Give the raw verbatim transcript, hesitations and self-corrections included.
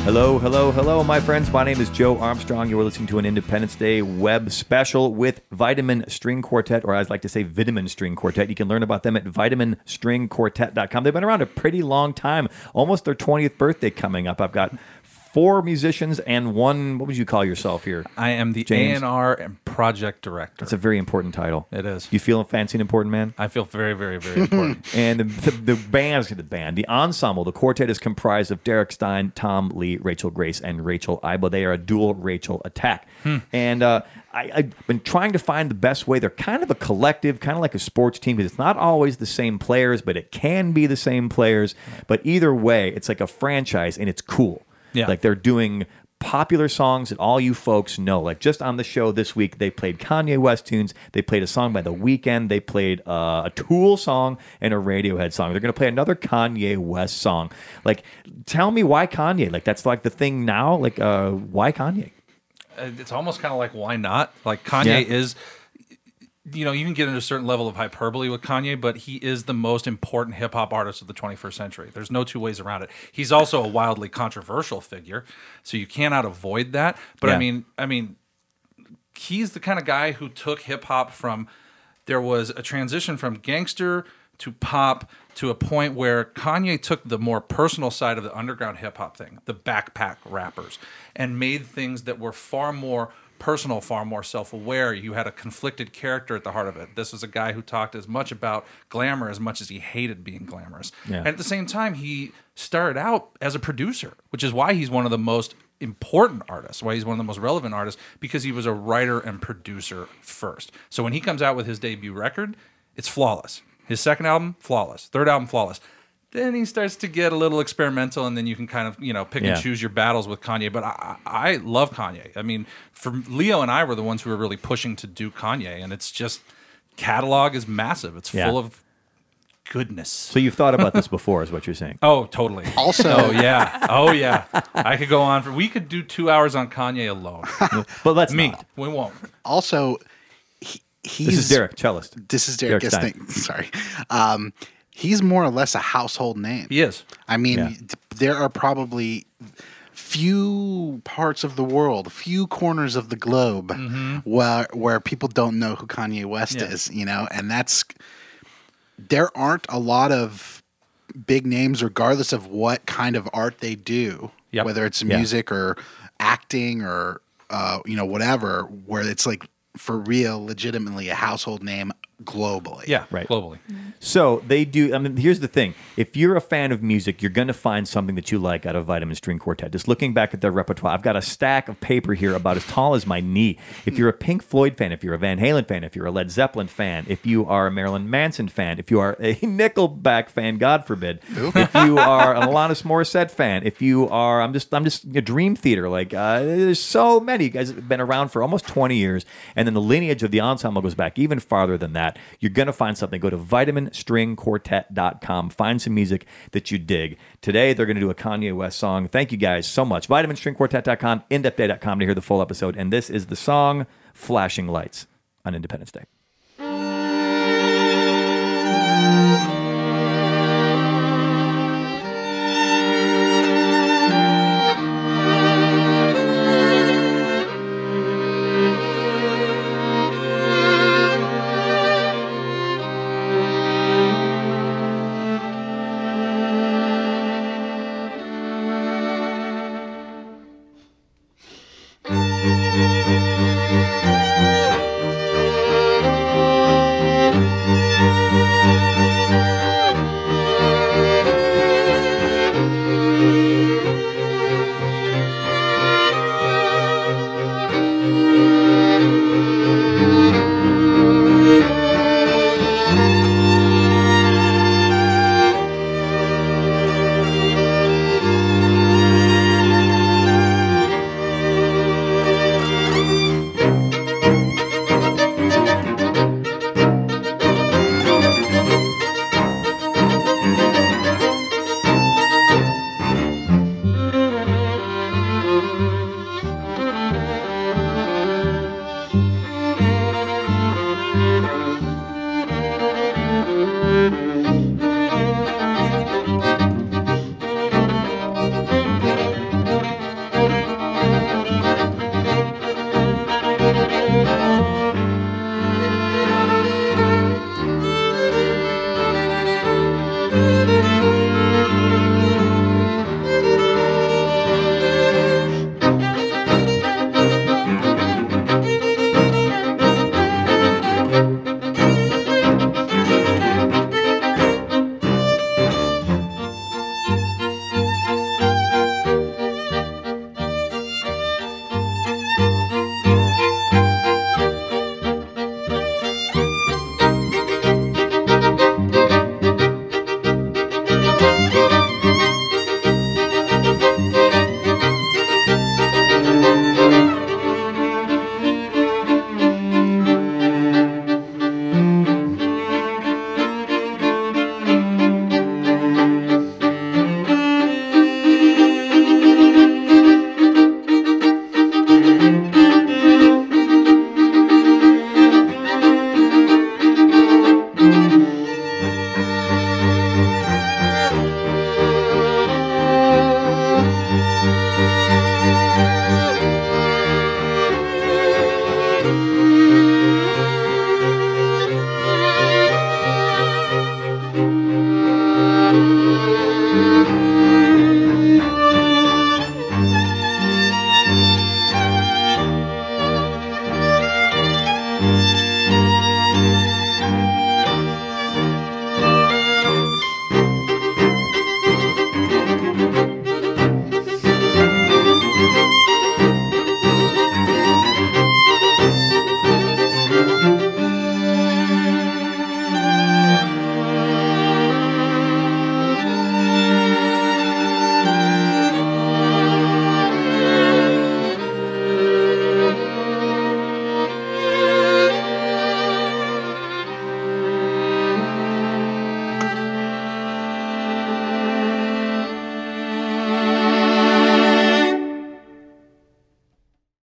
Hello, hello, hello, my friends. My name is Joe Armstrong. You are listening to an Independence Day web special with Vitamin String Quartet, or as I like to say, Vitamin String Quartet. You can learn about them at vitamin string quartet dot com. They've been around a pretty long time, almost their twentieth birthday coming up. I've got four musicians and one, what would you call yourself here? I am the James? A and R and project director. It's a very important title. It is. You feel fancy and important, man? I feel very, very, very important. And the, the, the band, the band, the ensemble, the quartet is comprised of Derek Stein, Tom Lee, Rachel Grace, and Rachel Iba. They are a dual Rachel attack. Hmm. And uh, I, I've been trying to find the best way. They're kind of a collective, kind of like a sports team, because it's not always the same players, but it can be the same players. But either way, it's like a franchise, and it's cool. Yeah. Like they're doing popular songs that all you folks know. Like just on the show this week, they played Kanye West tunes. They played a song by The Weeknd. They played uh, a Tool song and a Radiohead song. They're going to play another Kanye West song. Like, tell me why Kanye? Like, that's like the thing now. Like, uh, why Kanye? It's almost kind of like, why not? Like, Kanye Yeah. is... You know, you can get into a certain level of hyperbole with Kanye, but he is the most important hip-hop artist of the twenty-first century. There's no two ways around it. He's also a wildly controversial figure, so you cannot avoid that. But Yeah. I mean, I mean, he's the kind of guy who took hip-hop from... There was a transition from gangster to pop to a point where Kanye took the more personal side of the underground hip-hop thing, the backpack rappers, and made things that were far more... personal, far more self-aware. You had a conflicted character at the heart of it. This was a guy who talked as much about glamour as much as he hated being glamorous. Yeah. And at the same time, he started out as a producer, which is why he's one of the most important artists, why he's one of the most relevant artists, because he was a writer and producer first. So when he comes out with his debut record, it's flawless. His second album, flawless. Third album, flawless. Then he starts to get a little experimental, and then you can kind of, you know, pick Yeah. and choose your battles with Kanye. But I, I love Kanye. I mean, for Leo and I were the ones who were really pushing to do Kanye, and it's just catalog is massive. It's Yeah. full of goodness. So you've thought about this before, is what you're saying. Oh, totally. Also- oh yeah, oh yeah. I could go on for. We could do two hours on Kanye alone. But let's Me, not. we won't. Also, he, he's This is Derek, cellist. This is Derek. Derek yes, Stein. thank- sorry. Um, he's more or less a household name. He is. I mean, Yeah. th- there are probably few parts of the world, few corners of the globe where where people don't know who Kanye West Mm-hmm. Yeah. is, you know, and that's there aren't a lot of big names, regardless of what kind of art they do, Yep. whether it's Yeah. music or acting or uh, you know, whatever, where it's like for real, legitimately a household name globally. Yeah, Right. globally. So they do. I mean, here's the thing: if you're a fan of music, you're going to find something that you like out of Vitamin String Quartet. Just looking back at their repertoire, I've got a stack of paper here about as tall as my knee. If you're a Pink Floyd fan, if you're a Van Halen fan, if you're a Led Zeppelin fan, if you are a Marilyn Manson fan, if you are a Nickelback fan, God forbid, if you are an Alanis Morissette fan, if you are, I'm just, I'm just a Dream Theater. Like, uh, there's so many. You guys have been around for almost twenty years, and then the lineage of the ensemble goes back even farther than that. You're going to find something. Go to vitamin string quartet dot com. Find some music that you dig. Today, they're going to do a Kanye West song. Thank you guys so much. vitamin string quartet dot com, in depth day dot com to hear the full episode. And this is the song Flashing Lights on Independence Day.